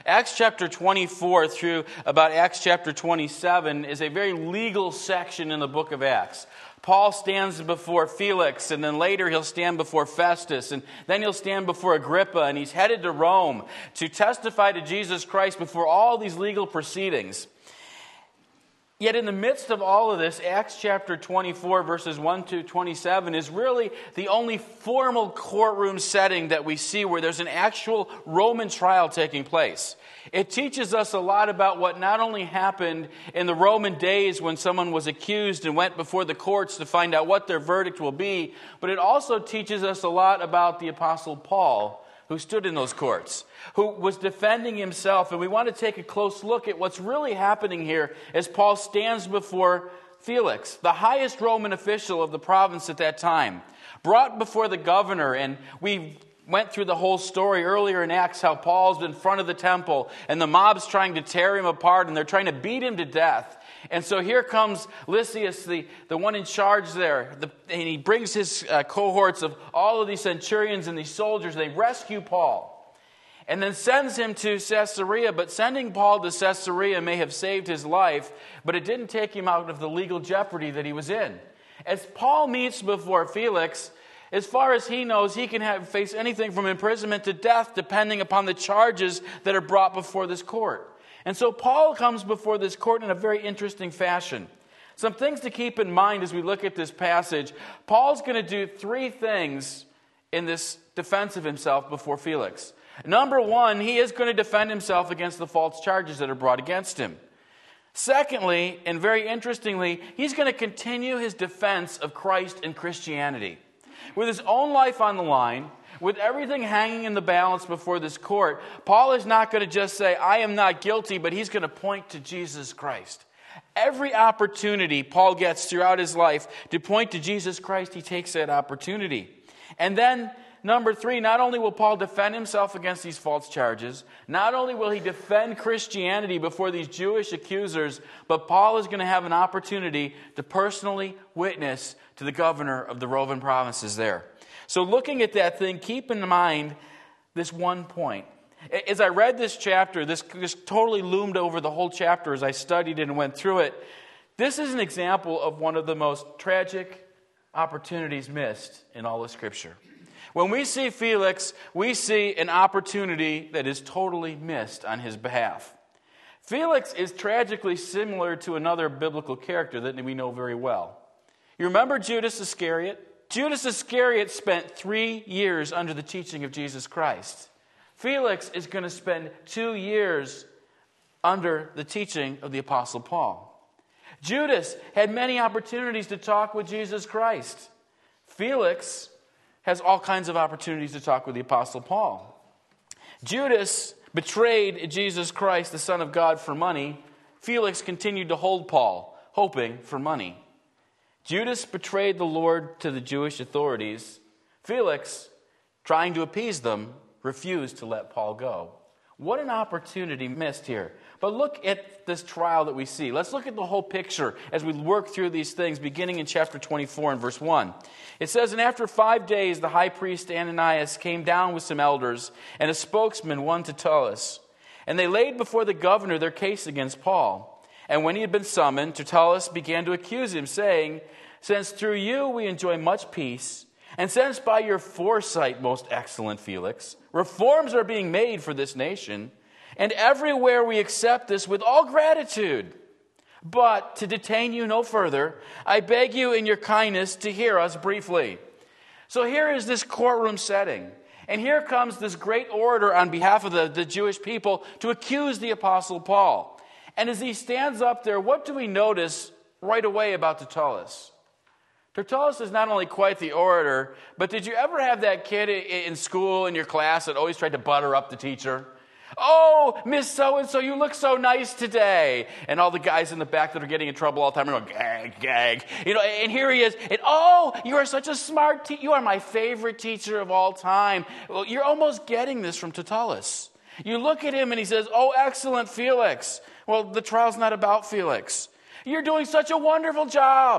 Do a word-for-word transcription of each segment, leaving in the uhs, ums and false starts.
Acts chapter twenty-four through about Acts chapter twenty-seven is a very legal section in the book of Acts. Paul stands before Felix, and then later he'll stand before Festus, and then he'll stand before Agrippa, and he's headed to Rome to testify to Jesus Christ before all these legal proceedings. Yet in the midst of all of this, Acts chapter twenty-four, verses one to twenty-seven, is really the only formal courtroom setting that we see where there's an actual Roman trial taking place. It teaches us a lot about what not only happened in the Roman days when someone was accused and went before the courts to find out what their verdict will be, but it also teaches us a lot about the Apostle Paul, who stood in those courts, who was defending himself. And we want to take a close look at what's really happening here as Paul stands before Felix, the highest Roman official of the province at that time, brought before the governor. And we went through the whole story earlier in Acts, how Paul's in front of the temple and the mob's trying to tear him apart and they're trying to beat him to death. And so here comes Lysias, the, the one in charge there, the, and he brings his uh, cohorts of all of these centurions and these soldiers. They rescue Paul and then sends him to Caesarea. But sending Paul to Caesarea may have saved his life, but it didn't take him out of the legal jeopardy that he was in. As Paul meets before Felix, as far as he knows, he can have, face anything from imprisonment to death, depending upon the charges that are brought before this court. And so Paul comes before this court in a very interesting fashion. Some things to keep in mind as we look at this passage. Paul's going to do three things in this defense of himself before Felix. Number one, he is going to defend himself against the false charges that are brought against him. Secondly, and very interestingly, he's going to continue his defense of Christ and Christianity. With his own life on the line, with everything hanging in the balance before this court, Paul is not going to just say, I am not guilty, but he's going to point to Jesus Christ. Every opportunity Paul gets throughout his life to point to Jesus Christ, he takes that opportunity. And then, number three, not only will Paul defend himself against these false charges, not only will he defend Christianity before these Jewish accusers, but Paul is going to have an opportunity to personally witness to the governor of the Roman provinces there. So looking at that thing, keep in mind this one point. As I read this chapter, this, this totally loomed over the whole chapter as I studied it and went through it. This is an example of one of the most tragic opportunities missed in all of Scripture. When we see Felix, we see an opportunity that is totally missed on his behalf. Felix is tragically similar to another biblical character that we know very well. You remember Judas Iscariot? Judas Iscariot spent three years under the teaching of Jesus Christ. Felix is going to spend two years under the teaching of the Apostle Paul. Judas had many opportunities to talk with Jesus Christ. Felix has all kinds of opportunities to talk with the Apostle Paul. Judas betrayed Jesus Christ, the Son of God, for money. Felix continued to hold Paul, hoping for money. Judas betrayed the Lord to the Jewish authorities. Felix, trying to appease them, refused to let Paul go. What an opportunity missed here. But look at this trial that we see. Let's look at the whole picture as we work through these things, beginning in chapter twenty-four and verse one. It says, And after five days the high priest Ananias came down with some elders and a spokesman, one Tertullus. And they laid before the governor their case against Paul. And when he had been summoned, Tertullus began to accuse him, saying, Since through you we enjoy much peace, and since by your foresight, most excellent Felix, reforms are being made for this nation, and everywhere we accept this with all gratitude. But to detain you no further, I beg you in your kindness to hear us briefly. So here is this courtroom setting. And here comes this great orator on behalf of the, the Jewish people to accuse the Apostle Paul. And as he stands up there, what do we notice right away about Tertullus? Tertullus is not only quite the orator, but did you ever have that kid in school, in your class, that always tried to butter up the teacher? Oh, Miss So-and-so, you look so nice today. And all the guys in the back that are getting in trouble all the time are going, gag, gag. You know, and here he is. And oh, you are such a smart teacher. You are my favorite teacher of all time. Well, you're almost getting this from Tertullus. You look at him and he says, oh, excellent Felix. Well, the trial's not about Felix. You're doing such a wonderful job.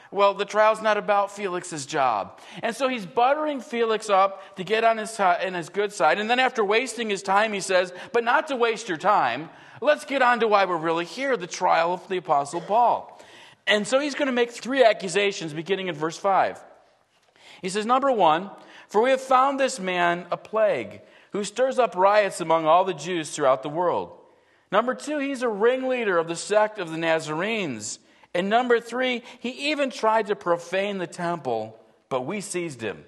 Well, the trial's not about Felix's job. And so he's buttering Felix up to get on his, in his good side. And then after wasting his time, he says, but not to waste your time, let's get on to why we're really here, the trial of the Apostle Paul. And so he's going to make three accusations beginning in verse five. He says, number one, for we have found this man a plague, who stirs up riots among all the Jews throughout the world. Number two, he's a ringleader of the sect of the Nazarenes. And number three, he even tried to profane the temple, but we seized him.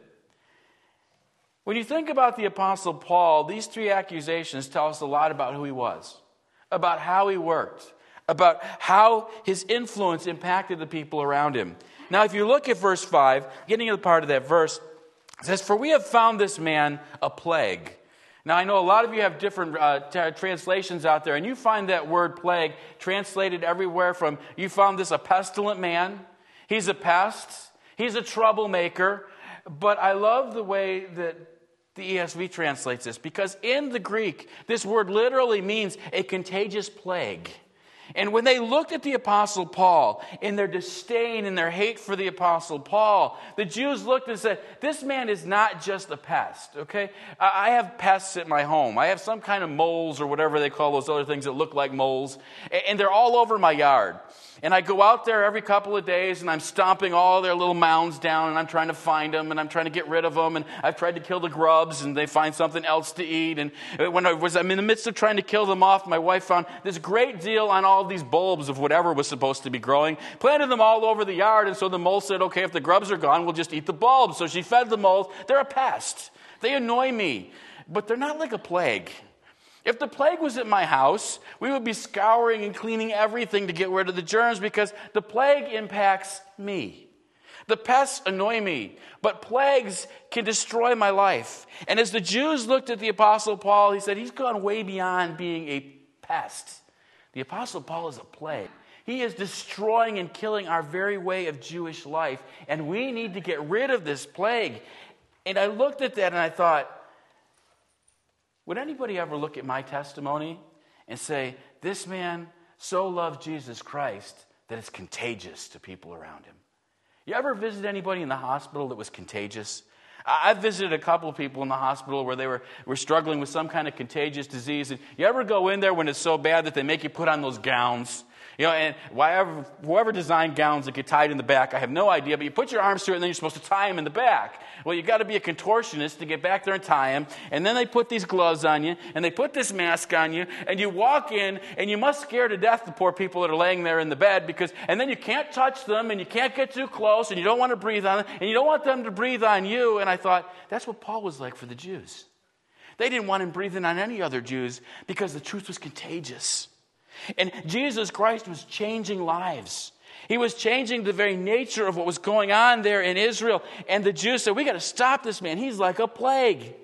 When you think about the Apostle Paul, these three accusations tell us a lot about who he was, about how he worked, about how his influence impacted the people around him. Now, if you look at verse five, getting to the part of that verse, it says, for we have found this man a plague. Now, I know a lot of you have different uh, t- translations out there, and you find that word plague translated everywhere from, you found this a pestilent man, he's a pest, he's a troublemaker. But I love the way that the E S V translates this, because in the Greek, this word literally means a contagious plague. And when they looked at the Apostle Paul in their disdain and their hate for the Apostle Paul, the Jews looked and said, this man is not just a pest, okay? I have pests at my home. I have some kind of moles or whatever they call those other things that look like moles, and they're all over my yard. And I go out there every couple of days, and I'm stomping all their little mounds down, and I'm trying to find them, and I'm trying to get rid of them, and I've tried to kill the grubs, and they find something else to eat. And when I was I'm in the midst of trying to kill them off, my wife found this great deal on all these bulbs of whatever was supposed to be growing, planted them all over the yard, and so the mole said, okay, if the grubs are gone, we'll just eat the bulbs. So she fed the moles. They're a pest. They annoy me, but they're not like a plague. If the plague was at my house, we would be scouring and cleaning everything to get rid of the germs, because the plague impacts me. The pests annoy me, but plagues can destroy my life. And as the Jews looked at the Apostle Paul, he said, he's gone way beyond being a pest. The Apostle Paul is a plague. He is destroying and killing our very way of Jewish life, and we need to get rid of this plague. And I looked at that and I thought, would anybody ever look at my testimony and say, this man so loved Jesus Christ that it's contagious to people around him? You ever visit anybody in the hospital that was contagious? I've visited a couple of people in the hospital where they were, were struggling with some kind of contagious disease. And you ever go in there when it's so bad that they make you put on those gowns? You know, and whoever, whoever designed gowns that get tied in the back, I have no idea, but you put your arms through it and then you're supposed to tie them in the back. Well, you've got to be a contortionist to get back there and tie them. And then they put these gloves on you, and they put this mask on you, and you walk in, and you must scare to death the poor people that are laying there in the bed, because, and then you can't touch them, and you can't get too close, and you don't want to breathe on them, and you don't want them to breathe on you. And I thought, that's what Paul was like for the Jews. They didn't want him breathing on any other Jews because the truth was contagious. And Jesus Christ was changing lives. He was changing the very nature of what was going on there in Israel. And the Jews said, we got to stop this man. He's like a plague.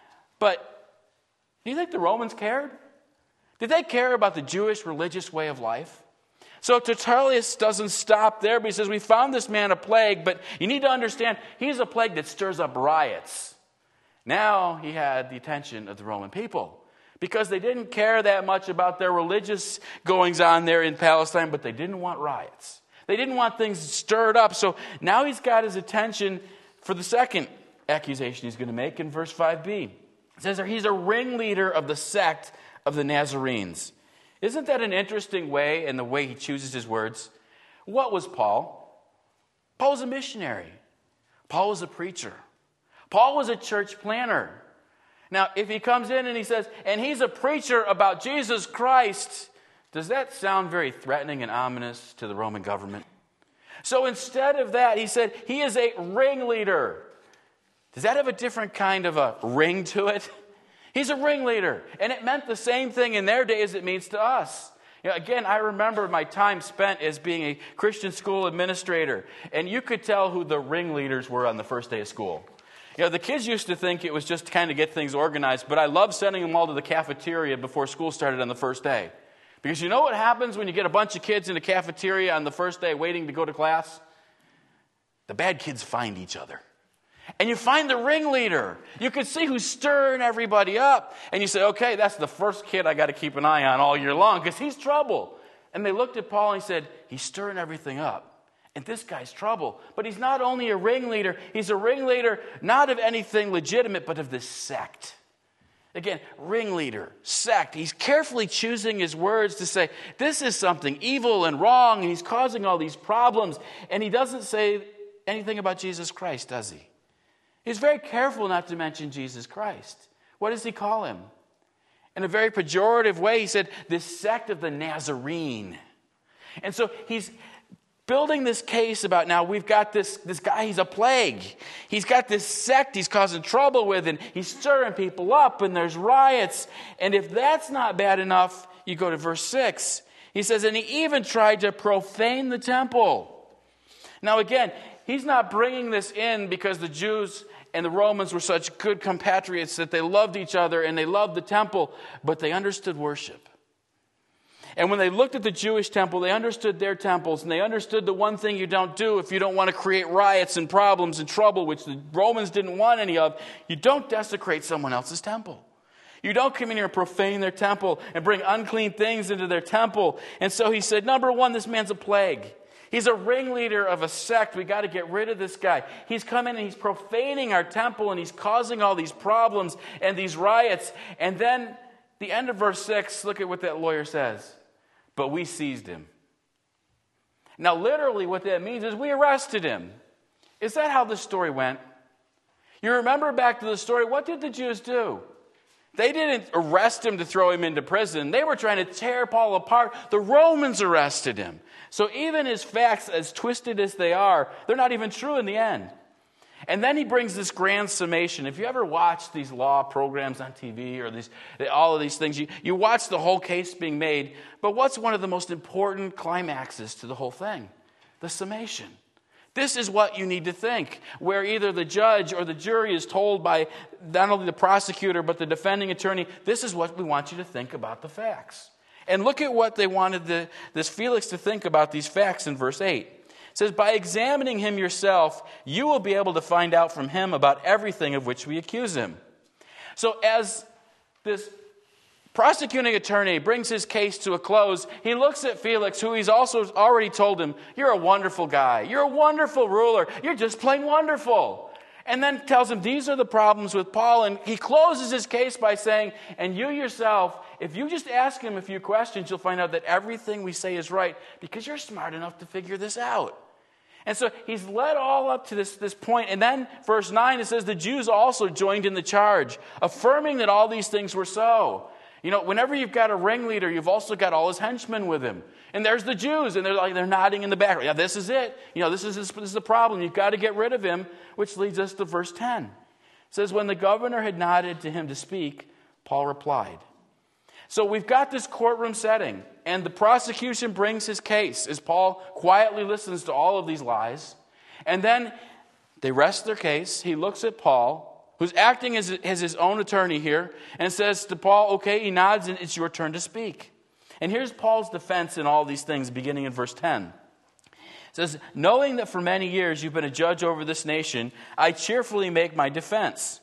But do you think the Romans cared? Did they care about the Jewish religious way of life? So Tertullus doesn't stop there, but he says, we found this man a plague, but you need to understand, he's a plague that stirs up riots. Now he had the attention of the Roman people, because they didn't care that much about their religious goings on there in Palestine, but they didn't want riots. They didn't want things stirred up. So now he's got his attention for the second accusation he's going to make in verse five b. It says he's a ringleader of the sect of the Nazarenes. Isn't that an interesting way in the way he chooses his words? What was Paul? Paul was a missionary. Paul was a preacher. Paul was a church planner. Now, if he comes in and he says, and he's a preacher about Jesus Christ, does that sound very threatening and ominous to the Roman government? So instead of that, he said, he is a ringleader. Does that have a different kind of a ring to it? He's a ringleader. And it meant the same thing in their day as it means to us. You know, again, I remember my time spent as being a Christian school administrator. And you could tell who the ringleaders were on the first day of school. You know, the kids used to think it was just to kind of get things organized, but I loved sending them all to the cafeteria before school started on the first day. Because you know what happens when you get a bunch of kids in the cafeteria on the first day waiting to go to class? The bad kids find each other. And you find the ringleader. You can see who's stirring everybody up. And you say, okay, that's the first kid I got to keep an eye on all year long because he's trouble. And they looked at Paul and he said, he's stirring everything up. And this guy's trouble. But he's not only a ringleader, he's a ringleader not of anything legitimate, but of this sect. Again, ringleader, sect. He's carefully choosing his words to say, this is something evil and wrong, and he's causing all these problems. And he doesn't say anything about Jesus Christ, does he? He's very careful not to mention Jesus Christ. What does he call him? In a very pejorative way, he said, this sect of the Nazarene. And so he's building this case about, now we've got this, this guy, he's a plague. He's got this sect he's causing trouble with, and he's stirring people up, and there's riots. And if that's not bad enough, you go to verse six. He says, and he even tried to profane the temple. Now again, he's not bringing this in because the Jews and the Romans were such good compatriots that they loved each other and they loved the temple, but they understood worship. And when they looked at the Jewish temple, they understood their temples, and they understood the one thing you don't do if you don't want to create riots and problems and trouble, which the Romans didn't want any of. You don't desecrate someone else's temple. You don't come in here and profane their temple and bring unclean things into their temple. And so he said, number one, this man's a plague. He's a ringleader of a sect. We got to get rid of this guy. He's come in and he's profaning our temple, and he's causing all these problems and these riots. And then the end of verse six, look at what that lawyer says. But we seized him. Now, literally what that means is we arrested him. Is that how the story went? You remember back to the story, what did the Jews do? They didn't arrest him to throw him into prison. They were trying to tear Paul apart. The Romans arrested him. So even his facts, as twisted as they are, they're not even true in the end. And then he brings this grand summation. If you ever watch these law programs on T V or these, all of these things, you, you watch the whole case being made. But what's one of the most important climaxes to the whole thing? The summation. This is what you need to think, where either the judge or the jury is told by not only the prosecutor but the defending attorney, this is what we want you to think about the facts. And look at what they wanted the, this Felix to think about these facts in verse eight. It says, by examining him yourself, you will be able to find out from him about everything of which we accuse him. So as this prosecuting attorney brings his case to a close, he looks at Felix, who he's also already told him, you're a wonderful guy. You're a wonderful ruler. You're just plain wonderful. And then tells him these are the problems with Paul. And he closes his case by saying, and you yourself, if you just ask him a few questions, you'll find out that everything we say is right because you're smart enough to figure this out. And so he's led all up to this, this point. And then verse nine, it says, the Jews also joined in the charge, affirming that all these things were so. You know, whenever you've got a ringleader, you've also got all his henchmen with him. And there's the Jews, and they're like they're nodding in the background. Yeah, this is it. You know, this is, this is the problem. You've got to get rid of him, which leads us to verse ten. It says, when the governor had nodded to him to speak, Paul replied. So we've got this courtroom setting, and the prosecution brings his case as Paul quietly listens to all of these lies. And then they rest their case. He looks at Paul, who's acting as, as his own attorney here, and says to Paul, okay, he nods, and it's your turn to speak. And here's Paul's defense in all these things, beginning in verse ten. It says, knowing that for many years you've been a judge over this nation, I cheerfully make my defense.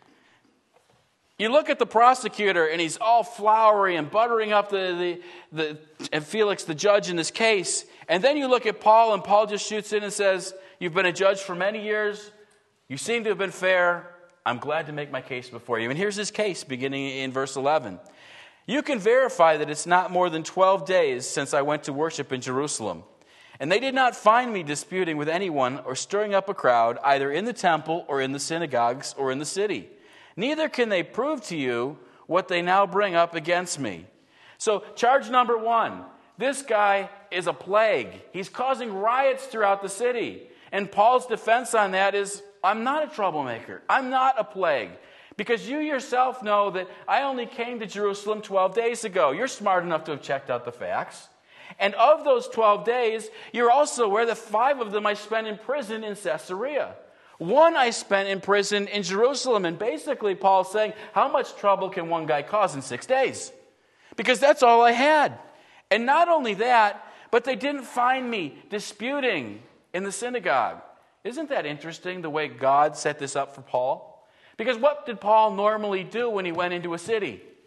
You look at the prosecutor, and he's all flowery and buttering up the, the, the and Felix, the judge in this case. And then you look at Paul, and Paul just shoots in and says, you've been a judge for many years. You seem to have been fair. I'm glad to make my case before you. And here's his case, beginning in verse eleven. You can verify that it's not more than twelve days since I went to worship in Jerusalem. And they did not find me disputing with anyone or stirring up a crowd, either in the temple or in the synagogues or in the city. Neither can they prove to you what they now bring up against me. So, charge number one, this guy is a plague. He's causing riots throughout the city. And Paul's defense on that is, I'm not a troublemaker. I'm not a plague. Because you yourself know that I only came to Jerusalem twelve days ago. You're smart enough to have checked out the facts. And of those twelve days, you're also aware that five of them I spent in prison in Caesarea. One I spent in prison in Jerusalem. And basically, Paul's saying, how much trouble can one guy cause in six days? Because that's all I had. And not only that, but they didn't find me disputing in the synagogue. Isn't that interesting, the way God set this up for Paul? Because what did Paul normally do when he went into a city?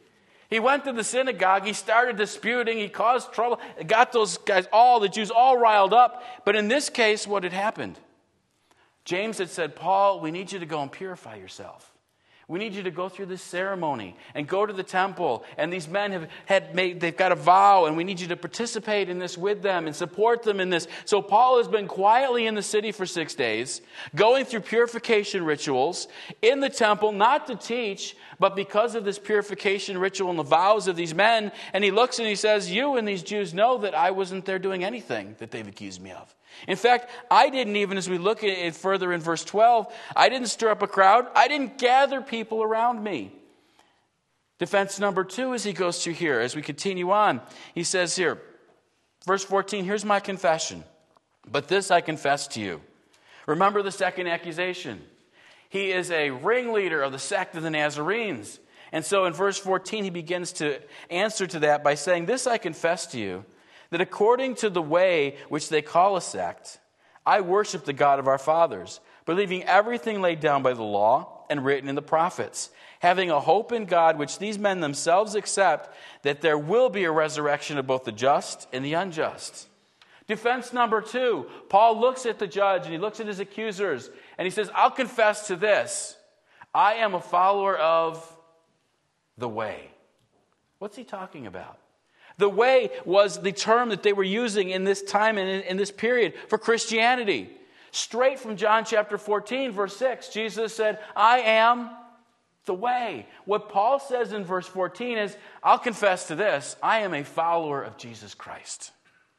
He went to the synagogue, he started disputing, he caused trouble, got those guys, all the Jews, all riled up. But in this case, what had happened? James had said, Paul, we need you to go and purify yourself. We need you to go through this ceremony and go to the temple. And these men have had made, they've got a vow, and we need you to participate in this with them and support them in this. So Paul has been quietly in the city for six days, going through purification rituals in the temple, not to teach, but because of this purification ritual and the vows of these men. And he looks and he says, you and these Jews know that I wasn't there doing anything that they've accused me of. In fact, I didn't even, as we look at it further in verse twelve, I didn't stir up a crowd. I didn't gather people around me. Defense number two as he goes through here, as we continue on, he says here, verse fourteen, here's my confession. But this I confess to you. Remember the second accusation. He is a ringleader of the sect of the Nazarenes. And so in verse fourteen, he begins to answer to that by saying, this I confess to you, that according to the way which they call a sect, I worship the God of our fathers, believing everything laid down by the law and written in the prophets, having a hope in God which these men themselves accept, that there will be a resurrection of both the just and the unjust. Defense number two, Paul looks at the judge and he looks at his accusers and he says, I'll confess to this. I am a follower of the way. What's he talking about? The way was the term that they were using in this time and in, in this period for Christianity. Straight from John chapter fourteen, verse six, Jesus said, I am the way. What Paul says in verse fourteen is, I'll confess to this, I am a follower of Jesus Christ.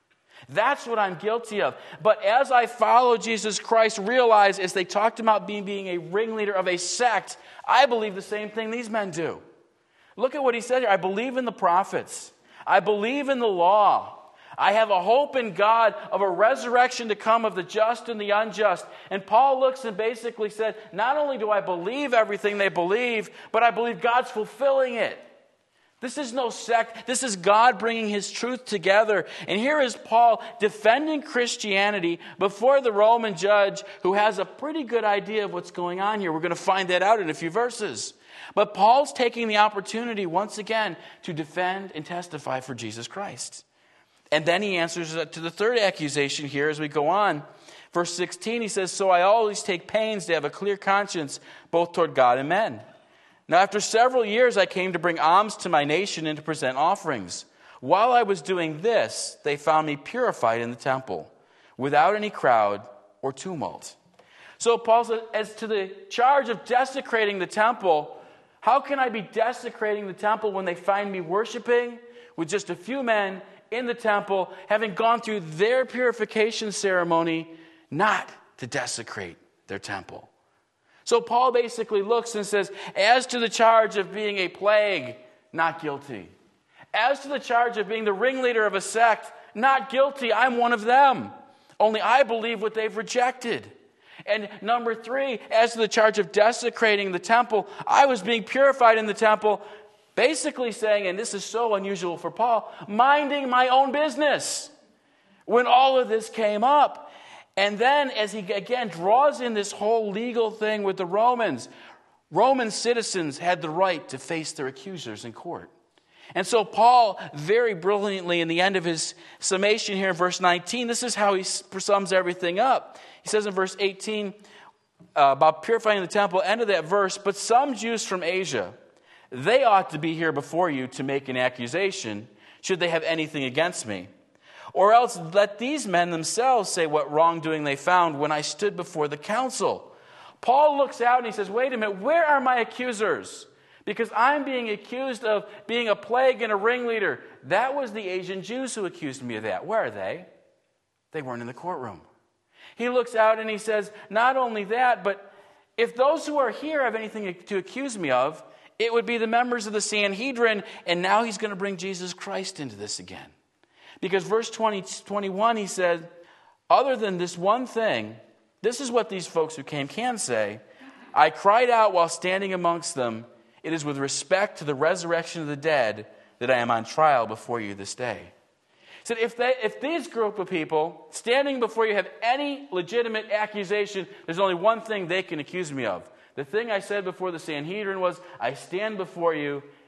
That's what I'm guilty of. But as I follow Jesus Christ, realize as they talked about being, being a ringleader of a sect, I believe the same thing these men do. Look at what he said here. I believe in the prophets. I believe in the law. I have a hope in God of a resurrection to come of the just and the unjust. And Paul looks and basically said, not only do I believe everything they believe, but I believe God's fulfilling it. This is no sect. This is God bringing his truth together. And here is Paul defending Christianity before the Roman judge who has a pretty good idea of what's going on here. We're going to find that out in a few verses. But Paul's taking the opportunity once again to defend and testify for Jesus Christ. And then he answers to the third accusation here as we go on. Verse sixteen, he says, so I always take pains to have a clear conscience both toward God and men. Now after several years I came to bring alms to my nation and to present offerings. While I was doing this, they found me purified in the temple, without any crowd or tumult. So Paul says, as to the charge of desecrating the temple, how can I be desecrating the temple when they find me worshiping with just a few men in the temple, having gone through their purification ceremony, not to desecrate their temple? So Paul basically looks and says, as to the charge of being a plague, not guilty. As to the charge of being the ringleader of a sect, not guilty. I'm one of them. Only I believe what they've rejected. And number three, as to the charge of desecrating the temple, I was being purified in the temple, basically saying, and this is so unusual for Paul, minding my own business when all of this came up. And then as he again draws in this whole legal thing with the Romans, Roman citizens had the right to face their accusers in court. And so Paul, very brilliantly in the end of his summation here in verse nineteen, this is how he sums everything up. He says in verse eighteen uh, about purifying the temple, end of that verse, but some Jews from Asia, they ought to be here before you to make an accusation, should they have anything against me. Or else let these men themselves say what wrongdoing they found when I stood before the council. Paul looks out and he says, wait a minute, where are my accusers? Because I'm being accused of being a plague and a ringleader. That was the Asian Jews who accused me of that. Where are they? They weren't in the courtroom. He looks out and he says, not only that, but if those who are here have anything to accuse me of, it would be the members of the Sanhedrin, and now he's going to bring Jesus Christ into this again. Because verse twenty, twenty-one, he said, other than this one thing, this is what these folks who came can say, I cried out while standing amongst them, it is with respect to the resurrection of the dead that I am on trial before you this day. He said, if, they, if these group of people standing before you have any legitimate accusation, there's only one thing they can accuse me of. The thing I said before the Sanhedrin was, I stand before you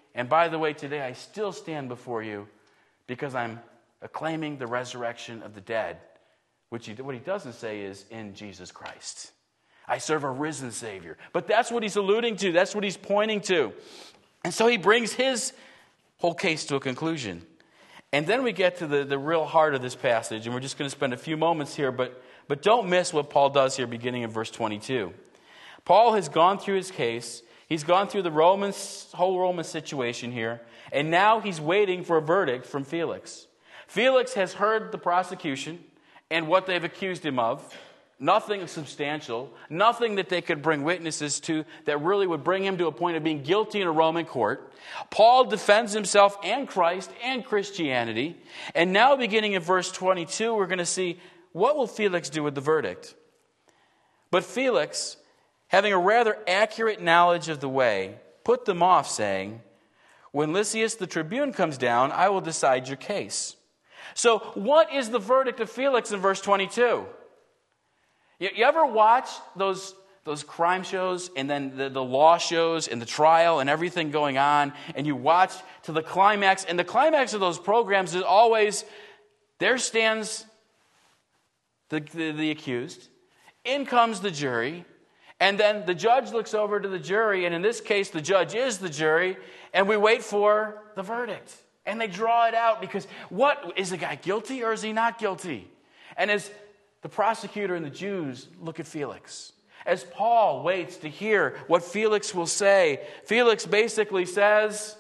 And by the way, today I still stand before you because I'm acclaiming the resurrection of the dead, which he, what he doesn't say is in Jesus Christ. I serve a risen Savior. But that's what he's alluding to. That's what he's pointing to. And so he brings his whole case to a conclusion. And then we get to the, the real heart of this passage, and we're just going to spend a few moments here, but, but don't miss what Paul does here beginning in verse twenty-two. Paul has gone through his case. He's gone through the Roman, whole Roman situation here, and now he's waiting for a verdict from Felix. Felix has heard the prosecution and what they've accused him of. Nothing substantial, nothing that they could bring witnesses to that really would bring him to a point of being guilty in a Roman court. Paul defends himself and Christ and Christianity. And now beginning in verse twenty-two, we're going to see what will Felix do with the verdict. But Felix, having a rather accurate knowledge of the way, put them off, saying, "When Lysias the tribune comes down, I will decide your case." So what is the verdict of Felix in verse twenty-two? You, you ever watch those, those crime shows and then the, the law shows and the trial and everything going on, and you watch to the climax, and the climax of those programs is always, there stands the, the, the accused, in comes the jury, and then the judge looks over to the jury, and in this case the judge is the jury, and we wait for the verdict. And they draw it out because what, is the guy guilty or is he not guilty? And as the prosecutor and the Jews look at Felix, as Paul waits to hear what Felix will say, Felix basically says,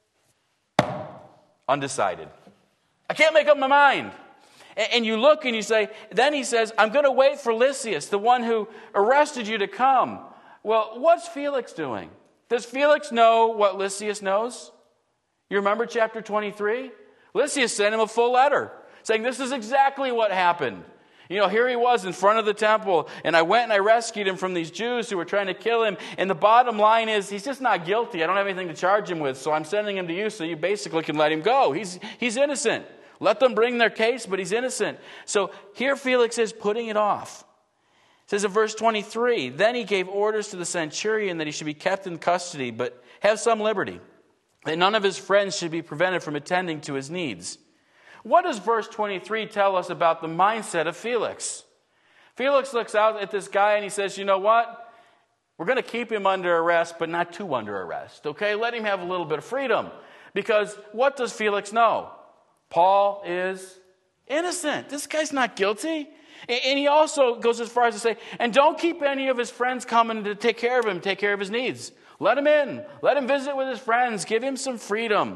undecided. I can't make up my mind. And you look and you say, then he says, I'm going to wait for Lysias, the one who arrested you, to come. Well, what's Felix doing? Does Felix know what Lysias knows? You remember chapter twenty-three? Lysias sent him a full letter saying, this is exactly what happened. You know, here he was in front of the temple, and I went and I rescued him from these Jews who were trying to kill him. And the bottom line is, he's just not guilty. I don't have anything to charge him with, so I'm sending him to you so you basically can let him go. He's, he's innocent. Let them bring their case, but he's innocent. So here Felix is putting it off. It says in verse twenty-three, then he gave orders to the centurion that he should be kept in custody, but have some liberty, that none of his friends should be prevented from attending to his needs. What does verse twenty-three tell us about the mindset of Felix? Felix looks out at this guy and he says, you know what? We're going to keep him under arrest, but not too under arrest, okay? Let him have a little bit of freedom. Because what does Felix know? Paul is innocent. This guy's not guilty. And he also goes as far as to say, and don't keep any of his friends coming to take care of him, take care of his needs. Let him in. Let him visit with his friends. Give him some freedom.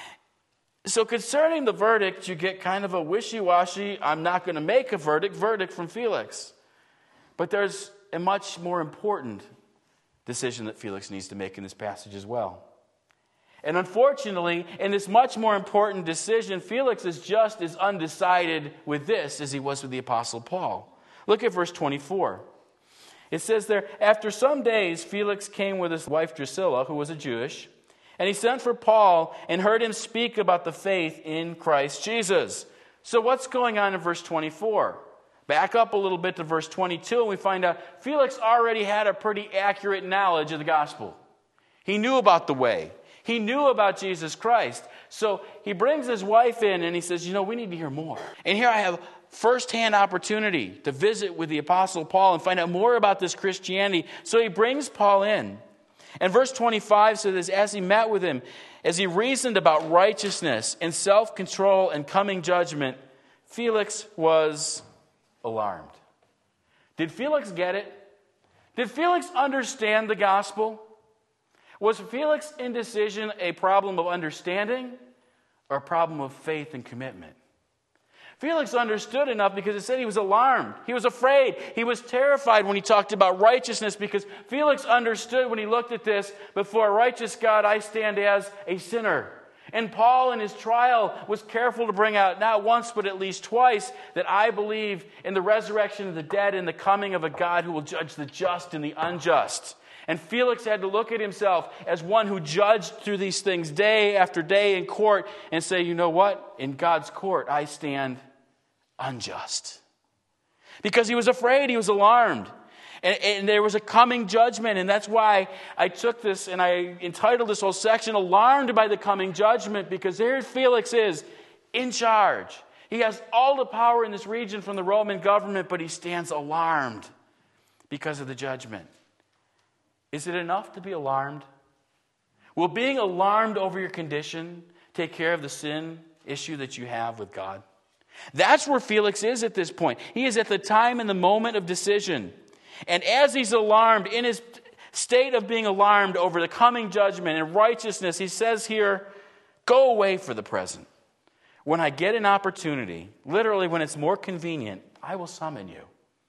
So concerning the verdict, you get kind of a wishy-washy, I'm not going to make a verdict, verdict from Felix. But there's a much more important decision that Felix needs to make in this passage as well. And unfortunately, in this much more important decision, Felix is just as undecided with this as he was with the Apostle Paul. Look at verse twenty-four. It says there, after some days, Felix came with his wife Drusilla, who was a Jewish, and he sent for Paul and heard him speak about the faith in Christ Jesus. So what's going on in verse twenty-four? Back up a little bit to verse twenty-two, and we find out Felix already had a pretty accurate knowledge of the gospel. He knew about the way. He knew about Jesus Christ. So he brings his wife in and he says, you know, we need to hear more. And here I have firsthand opportunity to visit with the Apostle Paul and find out more about this Christianity. So he brings Paul in. And verse twenty-five says, as he met with him, as he reasoned about righteousness and self-control and coming judgment, Felix was alarmed. Did Felix get it? Did Felix understand the gospel? Was Felix's indecision a problem of understanding or a problem of faith and commitment? Felix understood enough because it said he was alarmed. He was afraid. He was terrified when he talked about righteousness because Felix understood when he looked at this, before a righteous God I stand as a sinner. And Paul in his trial was careful to bring out not once but at least twice that I believe in the resurrection of the dead and the coming of a God who will judge the just and the unjust. And Felix had to look at himself as one who judged through these things day after day in court and say, you know what? In God's court, I stand unjust. Because he was afraid, he was alarmed. And, and there was a coming judgment, and that's why I took this and I entitled this whole section, Alarmed by the Coming Judgment, because here Felix is in charge. He has all the power in this region from the Roman government, but he stands alarmed because of the judgment. Is it enough to be alarmed? Will being alarmed over your condition take care of the sin issue that you have with God? That's where Felix is at this point. He is at the time and the moment of decision. And as he's alarmed, in his state of being alarmed over the coming judgment and righteousness, he says here, go away for the present. When I get an opportunity, literally when it's more convenient, I will summon you.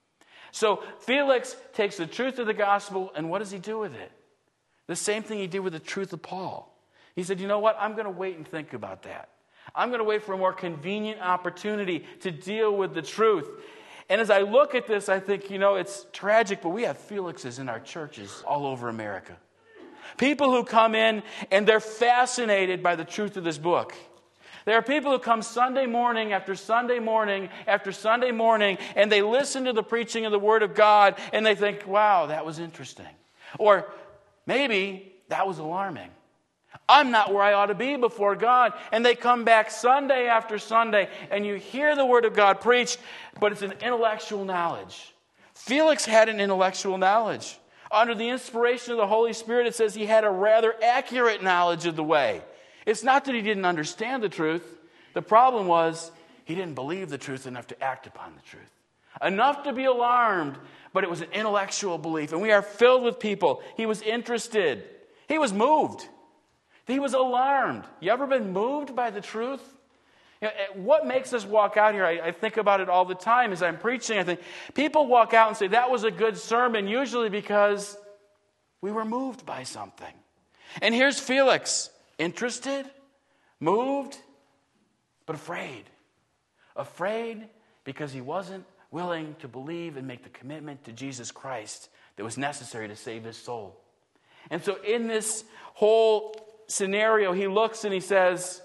So Felix takes the truth of the gospel, and what does he do with it? The same thing he did with the truth of Paul. He said, you know what? I'm going to wait and think about that. I'm going to wait for a more convenient opportunity to deal with the truth. And as I look at this, I think, you know, it's tragic, but we have Felixes in our churches all over America. People who come in and they're fascinated by the truth of this book. There are people who come Sunday morning after Sunday morning after Sunday morning, and they listen to the preaching of the Word of God, and they think, wow, that was interesting. Or maybe that was alarming. I'm not where I ought to be before God. And they come back Sunday after Sunday, and you hear the Word of God preached, but it's an intellectual knowledge. Felix had an intellectual knowledge. Under the inspiration of the Holy Spirit, it says he had a rather accurate knowledge of the way. It's not that he didn't understand the truth. The problem was he didn't believe the truth enough to act upon the truth. Enough to be alarmed, but it was an intellectual belief. And we are filled with people. He was interested. He was moved. He was alarmed. You ever been moved by the truth? You know, what makes us walk out here? I, I think about it all the time as I'm preaching. I think people walk out and say, that was a good sermon, usually because we were moved by something. And here's Felix, interested, moved, but afraid. Afraid because he wasn't willing to believe and make the commitment to Jesus Christ that was necessary to save his soul. And so in this whole scenario, he looks and he says,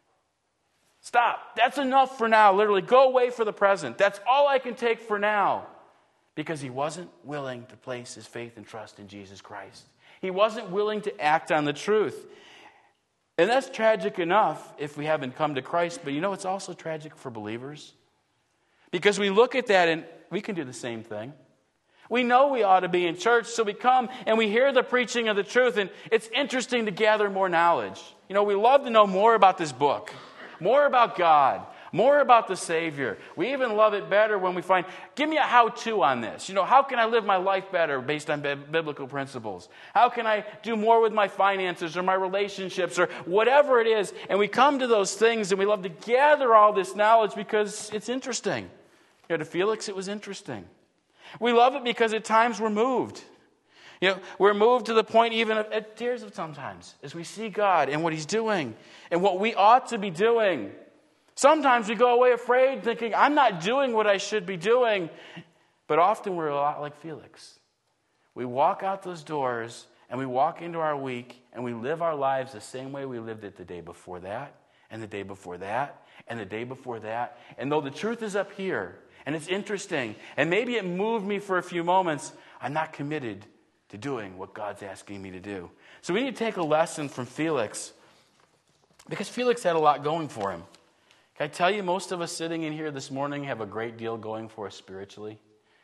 stop. That's enough for now. Literally, go away for the present. That's all I can take for now. Because he wasn't willing to place his faith and trust in Jesus Christ. He wasn't willing to act on the truth. And that's tragic enough if we haven't come to Christ. But you know, it's also tragic for believers. Because we look at that and we can do the same thing. We know we ought to be in church, so we come and we hear the preaching of the truth, and it's interesting to gather more knowledge. You know, we love to know more about this book, more about God, more about the Savior. We even love it better when we find, give me a how-to on this. You know, how can I live my life better based on b- biblical principles? How can I do more with my finances or my relationships or whatever it is? And we come to those things and we love to gather all this knowledge because it's interesting. You know, to Felix, it was interesting. We love it because at times we're moved. You know, we're moved to the point even of at tears of sometimes as we see God and what He's doing and what we ought to be doing. Sometimes we go away afraid, thinking, I'm not doing what I should be doing. But often we're a lot like Felix. We walk out those doors and we walk into our week and we live our lives the same way we lived it the day before that, and the day before that, and the day before that. And though the truth is up here, and it's interesting, and maybe it moved me for a few moments, I'm not committed to doing what God's asking me to do. So we need to take a lesson from Felix, because Felix had a lot going for him. Can I tell you, most of us sitting in here this morning have a great deal going for us spiritually.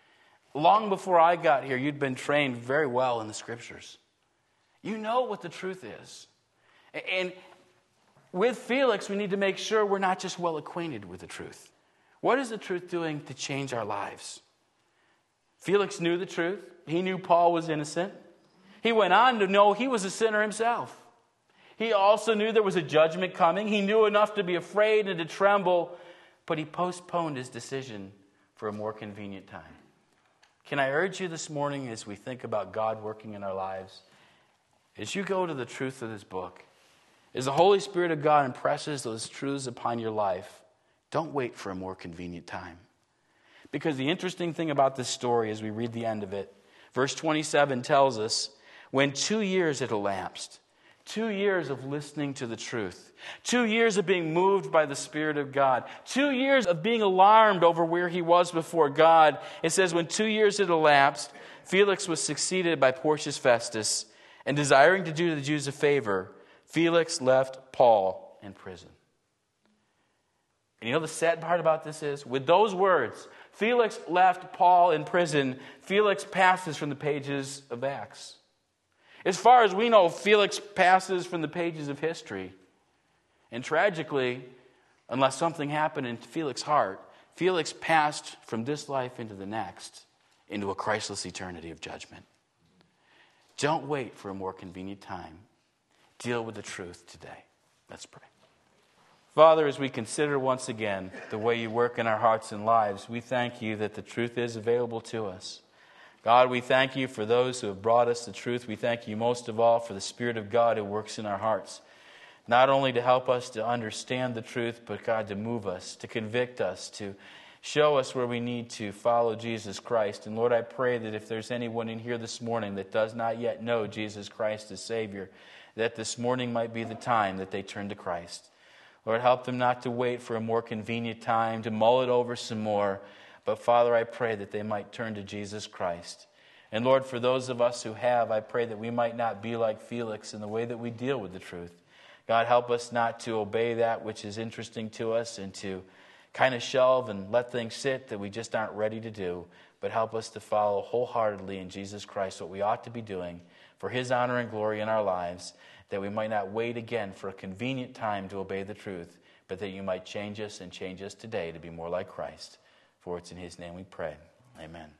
Long before I got here, you'd been trained very well in the Scriptures. You know what the truth is. And with Felix, we need to make sure we're not just well acquainted with the truth. What is the truth doing to change our lives? Felix knew the truth. He knew Paul was innocent. He went on to know he was a sinner himself. He also knew there was a judgment coming. He knew enough to be afraid and to tremble, but he postponed his decision for a more convenient time. Can I urge you this morning, as we think about God working in our lives, as you go to the truth of this book, as the Holy Spirit of God impresses those truths upon your life, don't wait for a more convenient time. Because the interesting thing about this story as we read the end of it, verse twenty-seven tells us, when two years had elapsed, two years of listening to the truth, two years of being moved by the Spirit of God, two years of being alarmed over where he was before God, it says when two years had elapsed, Felix was succeeded by Porcius Festus, and desiring to do the Jews a favor, Felix left Paul in prison. And you know the sad part about this is, with those words, Felix left Paul in prison, Felix passes from the pages of Acts. As far as we know, Felix passes from the pages of history. And tragically, unless something happened in Felix's heart, Felix passed from this life into the next, into a Christless eternity of judgment. Don't wait for a more convenient time. Deal with the truth today. Let's pray. Father, as we consider once again the way you work in our hearts and lives, we thank you that the truth is available to us. God, we thank you for those who have brought us the truth. We thank you most of all for the Spirit of God who works in our hearts. Not only to help us to understand the truth, but God, to move us, to convict us, to show us where we need to follow Jesus Christ. And Lord, I pray that if there's anyone in here this morning that does not yet know Jesus Christ as Savior, that this morning might be the time that they turn to Christ. Lord, help them not to wait for a more convenient time, to mull it over some more. But Father, I pray that they might turn to Jesus Christ. And Lord, for those of us who have, I pray that we might not be like Felix in the way that we deal with the truth. God, help us not to obey that which is interesting to us and to kind of shelve and let things sit that we just aren't ready to do, but help us to follow wholeheartedly in Jesus Christ what we ought to be doing for His honor and glory in our lives, that we might not wait again for a convenient time to obey the truth, but that you might change us and change us today to be more like Christ. For it's in His name we pray. Amen.